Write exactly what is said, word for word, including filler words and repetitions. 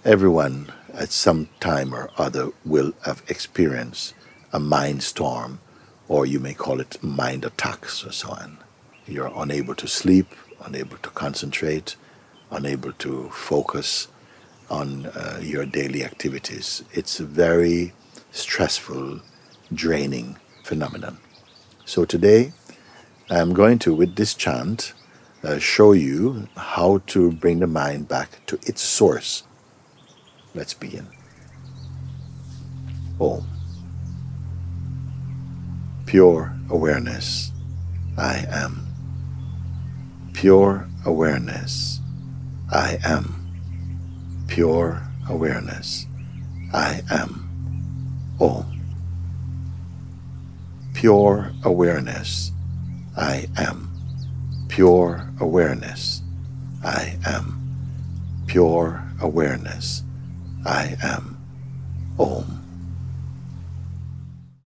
Everyone at some time or other will have experienced a mind storm, or you may call it mind attacks or so on. You're unable to sleep, unable to concentrate, unable to focus on uh, your daily activities. It's a very stressful, draining phenomenon. So today, I'm going to, with this chant, uh, show you how to bring the mind back to its source. Let's begin. Om. Pure awareness, I am. Pure awareness, I am. Pure awareness, I am. Om. Pure awareness, I am. Pure awareness, I am. Pure awareness, I am. Om.